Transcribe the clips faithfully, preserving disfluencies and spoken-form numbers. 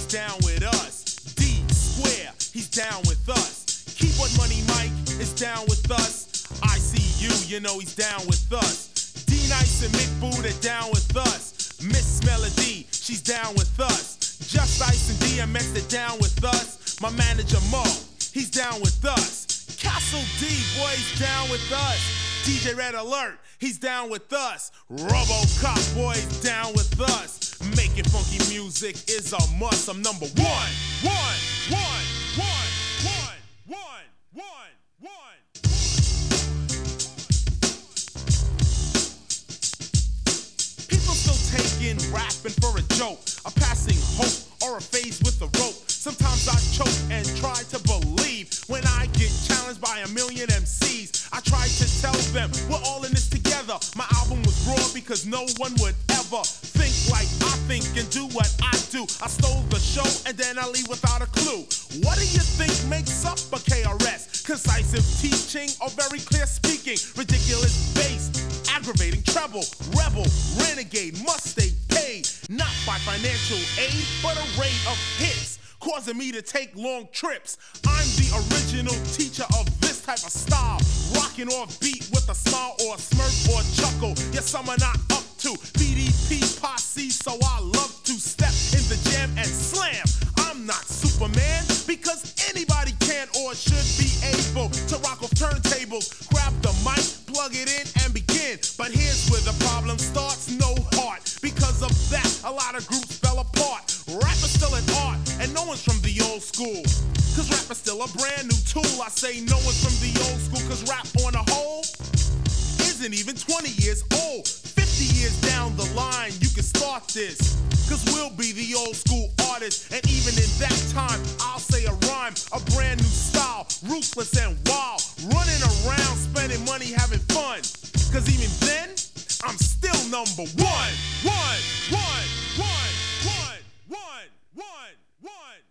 down with us. D Square, he's down with us. Keyboard Money Mike is down with us. I C U, you know he's down with us. D Nice and Mick Boo, they're down with us. Miss Melody, she's down with us. Just Ice and D M X, they're down with us. My manager Mo, he's down with us. Castle D, boy, he's down with us. D J Red Alert, he's down with us. RoboCop, boy, he's down with us. Making funky music is a must. I'm number one, one, one, one, one, one, one, one. People still taking rapping for a joke, a passing hope, or a phase with a rope. Sometimes I choke and try to believe when I get challenged by a million M Cs. I try to tell them we're all in this together. My album was raw because no one would ever think like I think and do what I do. I stole the show and then I leave without a clue. What do you think makes up a K R S? Concisive teaching or very clear speaking? Ridiculous bass, aggravating treble, rebel, renegade, must stay paid. Not by financial aid, but a rate of hits, causing me to take long trips. I'm the original teacher of this type of style, rocking off beat with a smile or a smirk or a chuckle. Yes, some are not up to B D P posse, so I love to step in the jam and slam. I'm not Superman, because anybody can or should be able to rock off turntables, grab the mic, plug it in and begin. But here's where the problem starts, no heart. Because of that, a lot of groups fell apart. Rap is still an art, and no one's from the old school, cause rap is still a brand new tool. I say no one's from the old school, cause rap on a whole isn't even twenty years old. Fifty years down the line, you can start this, cause we'll be the old school artists. And even in that time, I'll say a rhyme, a brand new style, ruthless and wild, running around, spending money, having fun. Cause even then, I'm still number one, one, one, one, one, one, one, one.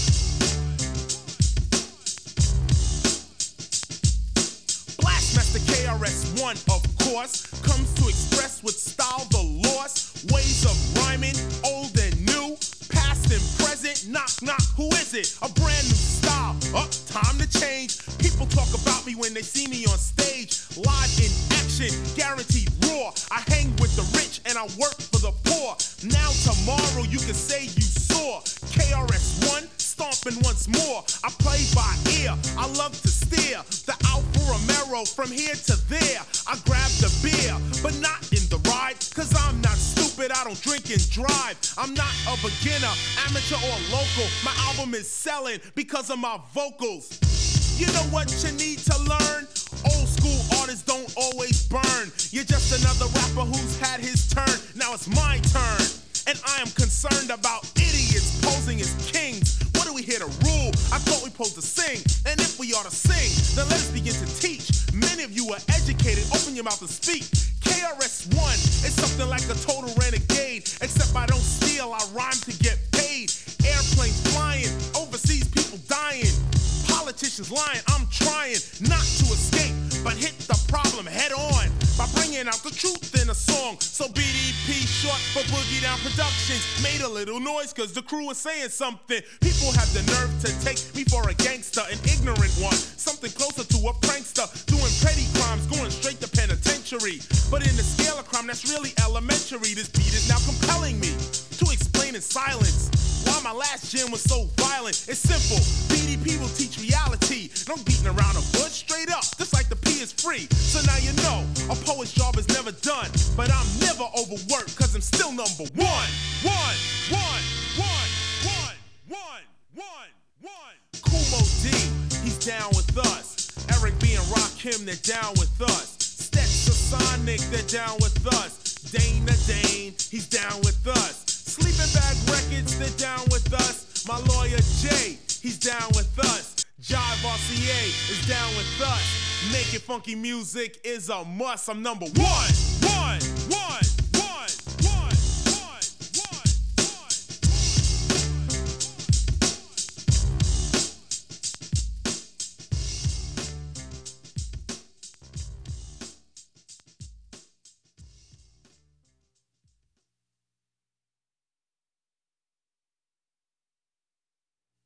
Blastmaster K R S One, of course, comes to express with style the lost ways of rhyming, old and new, past and present. Knock, knock, who is it? A brand new style, up, time to change. People talk about me when they see me on stage, live in action, guaranteed raw. I hang with the rich and I work for the poor. Now tomorrow you can say you saw K R S One stomping once more. I play by ear, I love to steer the Alfa Romero from here to there. I grab the beer, but not in the ride, cause I'm not stupid, I don't drink and drive. I'm not a beginner, amateur or local. My album is selling because of my vocals. You know what you need to learn? Old school artists don't always burn. You're just another rapper who's had his turn. Now it's my turn, and I am concerned about idiots posing as kings. What are we here to rule? I thought we supposed to sing, and if we ought to sing, then let us begin to teach. Many of you are educated, open your mouth to speak. K R S One is something like a total renegade, except I don't steal, I rhyme to get paid. Airplanes flying, overseas people dying, politicians lying. I'm trying not to escape, but hit the problem head on by bringing out the truth in a song. So B D P, short for Boogie Down Productions, made a little noise cause the crew was saying something. People have the nerve to take me for a gangster, an ignorant one, something closer to a prankster, doing petty crimes, going straight to penitentiary. But in the scale of crime, that's really elementary. This beat is now compelling me to explain in silence why my last jam was so violent. It's simple, B D P will teach reality. No beating around a bush, straight up, just like the P is free. So now you know, a poet's job is never done. But I'm never overworked, cause I'm still number one. One, one, one, one, one, one, one. Kumo D, he's down with us. Eric B and Rakim, they're down with us. Stetsa Sonic, they're down with us. Dana Dane, he's down with us. Sleeping Bag Records, they're down with us. My lawyer Jay, he's down with us. Jive R C A is down with us. Making funky music is a must. I'm number one.